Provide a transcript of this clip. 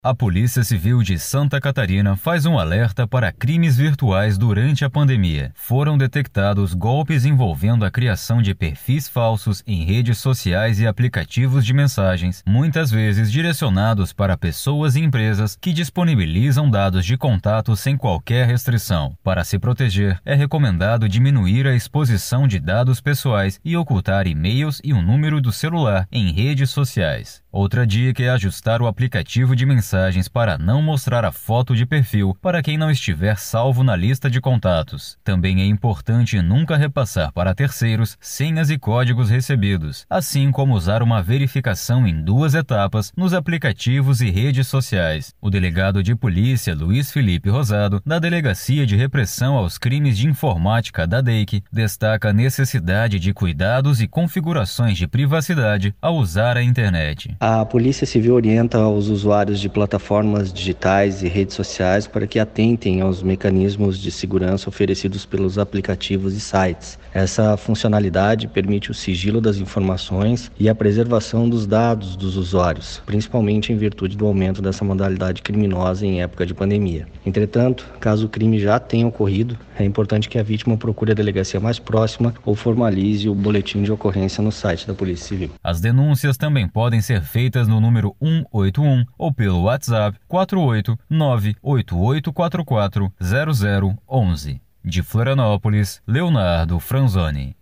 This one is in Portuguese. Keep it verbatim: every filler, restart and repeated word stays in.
A Polícia Civil de Santa Catarina faz um alerta para crimes virtuais durante a pandemia. Foram detectados golpes envolvendo a criação de perfis falsos em redes sociais e aplicativos de mensagens, muitas vezes direcionados para pessoas e empresas que disponibilizam dados de contato sem qualquer restrição. Para se proteger, é recomendado diminuir a exposição de dados pessoais e ocultar e-mails e o número do celular em redes sociais. Outra dica é ajustar o aplicativo de mensagens para não mostrar a foto de perfil para quem não estiver salvo na lista de contatos. Também é importante nunca repassar para terceiros senhas e códigos recebidos, assim como usar uma verificação em duas etapas nos aplicativos e redes sociais. O delegado de polícia Luiz Felipe Rosado, da Delegacia de Repressão aos Crimes de Informática da D E I C, destaca a necessidade de cuidados e configurações de privacidade ao usar a internet. A Polícia Civil orienta os usuários de plataformas digitais e redes sociais para que atentem aos mecanismos de segurança oferecidos pelos aplicativos e sites. Essa funcionalidade permite o sigilo das informações e a preservação dos dados dos usuários, principalmente em virtude do aumento dessa modalidade criminosa em época de pandemia. Entretanto, caso o crime já tenha ocorrido, é importante que a vítima procure a delegacia mais próxima ou formalize o boletim de ocorrência no site da Polícia Civil. As denúncias também podem ser feitas no número um oito um ou pelo WhatsApp quatro oito nove oito oito quatro quatro zero zero um um. De Florianópolis, Leonardo Franzoni.